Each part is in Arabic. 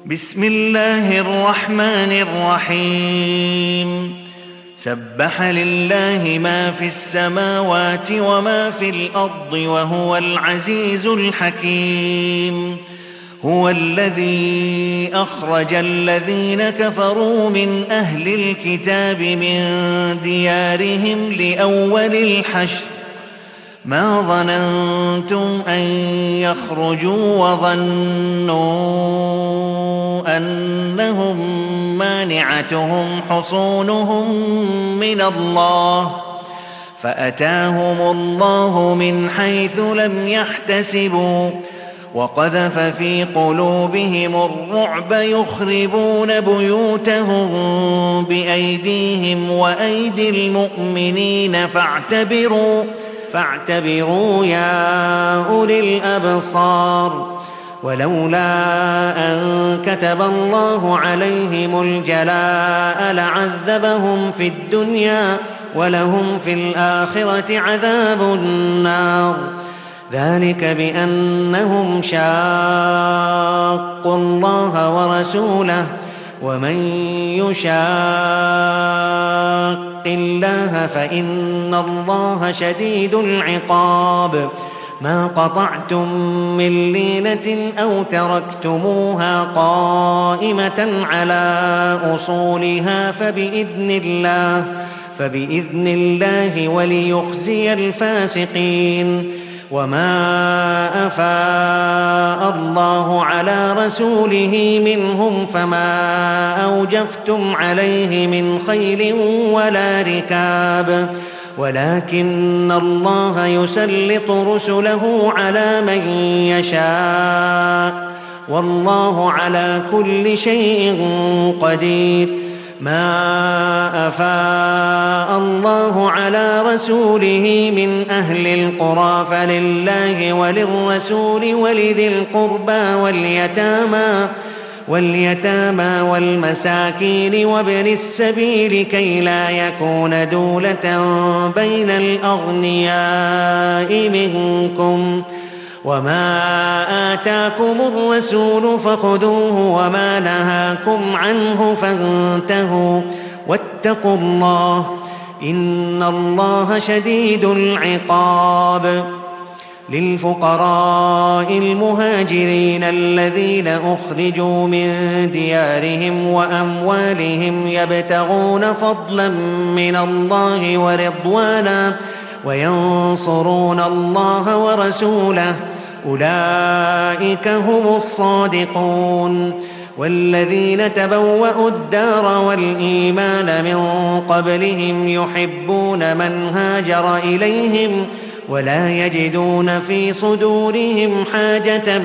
بسم الله الرحمن الرحيم سبح لله ما في السماوات وما في الأرض وهو العزيز الحكيم هو الذي أخرج الذين كفروا من أهل الكتاب من ديارهم لأول الحشر ما ظننتم أن يخرجوا وظنوا أنهم مانعتهم حصونهم من الله فأتاهم الله من حيث لم يحتسبوا وقذف في قلوبهم الرعب يخربون بيوتهم بأيديهم وأيدي المؤمنين فاعتبروا يا أولي الأبصار ولولا أن كتب الله عليهم الجلاء لعذبهم في الدنيا ولهم في الآخرة عذاب النار ذلك بأنهم شاقوا الله ورسوله ومن يشاق الله فإن الله شديد العقاب ما قطعتم من لينة أو تركتموها قائمة على أصولها فبإذن الله وليخزي الفاسقين وما أفاء الله على رسوله منهم فما أوجفتم عليه من خيل ولا ركاب ولكن الله يسلط رسله على من يشاء والله على كل شيء قدير ما أفاء الله على رسوله من أهل القرى فلله وللرسول ولذي القربى واليتامى والمساكين وابن السبيل كي لا يكون دولة بين الأغنياء منكم وما آتاكم الرسول فخذوه وما نهاكم عنه فانتهوا واتقوا الله إن الله شديد العقاب للفقراء المهاجرين الذين أخرجوا من ديارهم وأموالهم يبتغون فضلا من الله ورضوانا وينصرون الله ورسوله أولئك هم الصادقون والذين تبوأوا الدار والإيمان من قبلهم يحبون من هاجر إليهم ولا يجدون في صدورهم حاجة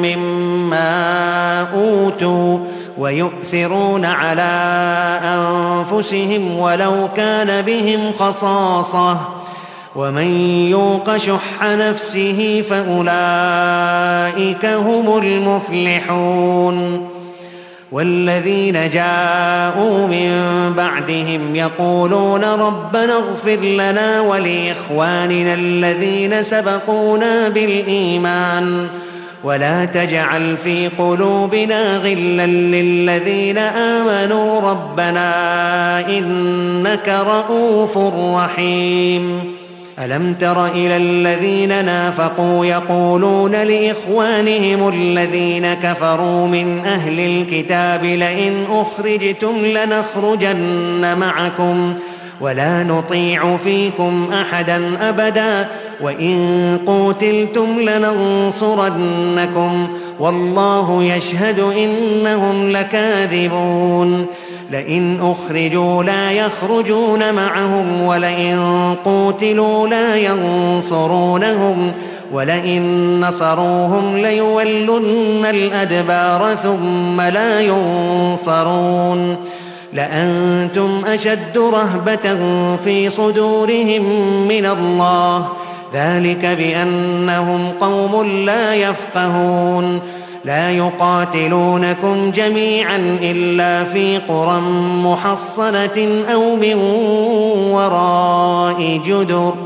مما أوتوا ويؤثرون على أنفسهم ولو كان بهم خصاصة ومن يوق شح نفسه فأولئك هم المفلحون والذين جاءوا من بعدهم يقولون ربنا اغفر لنا ولإخواننا الذين سبقونا بالإيمان ولا تجعل في قلوبنا غلا للذين آمنوا ربنا إنك رؤوف رحيم ألم تر إلى الذين نافقوا يقولون لإخوانهم الذين كفروا من أهل الكتاب لئن أخرجتم لنخرجن معكم ولا نطيع فيكم أحدا أبدا وإن قوتلتم لننصرنكم والله يشهد إنهم لكاذبون لئن أخرجوا لا يخرجون معهم ولئن قوتلوا لا ينصرونهم ولئن نصروهم ليولن الأدبار ثم لا ينصرون لأنتم أشد رهبة في صدورهم من الله ذلك بأنهم قوم لا يفقهون لا يقاتلونكم جميعا إلا في قرى محصنة أو من وراء جدر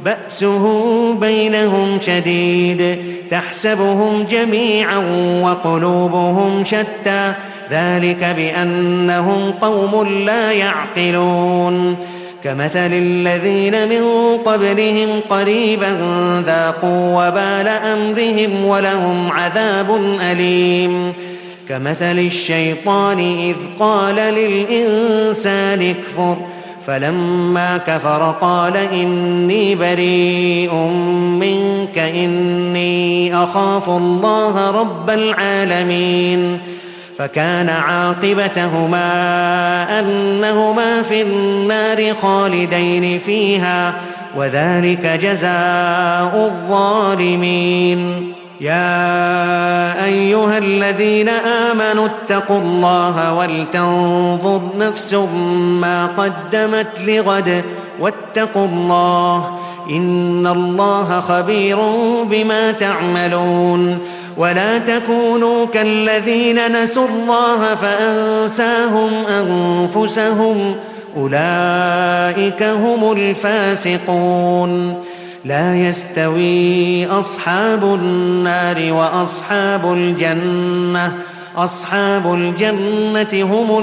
بأسه بينهم شديد تحسبهم جميعا وقلوبهم شتى ذلك بأنهم قوم لا يعقلون كمثل الذين من قبلهم قريبا ذاقوا وبال أمرهم ولهم عذاب أليم كمثل الشيطان إذ قال للإنسان اكفر فلما كفر قال إني بريء منك إني أخاف الله رب العالمين فكان عاقبتهما أنهما في النار خالدين فيها وذلك جزاء الظالمين يا أيها الذين آمنوا اتقوا الله ولتنظر نفس ما قدمت لغد واتقوا الله إن الله خبير بما تعملون ولا تكونوا كالذين نسوا الله فأنساهم أنفسهم أولئك هم الفاسقون لا يستوي أصحاب النار وأصحاب الجنة أصحاب الجنة هم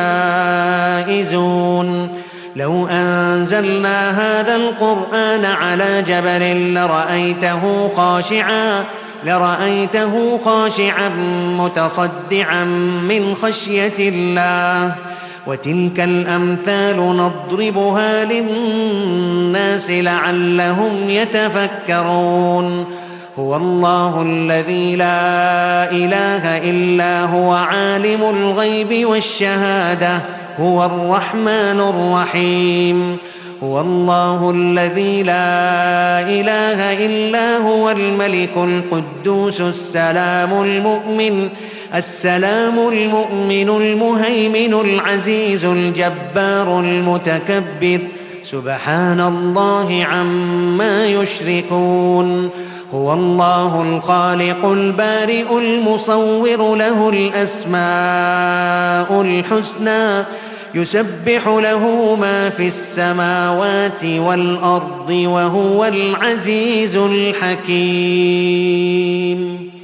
الفائزون لو أنزلنا هذا القرآن على جبل لرأيته خاشعا متصدعا من خشية الله وتلك الأمثال نضربها للناس لعلهم يتفكرون هو الله الذي لا إله إلا هو عالم الغيب والشهادة هو الرحمن الرحيم هو الله الذي لا إله إلا هو الملك القدوس السلام المؤمن المهيمن العزيز الجبار المتكبر سبحان الله عما يشركون هو الله الخالق البارئ المصور له الأسماء الحسنى يسبح له ما في السماوات والأرض وهو العزيز الحكيم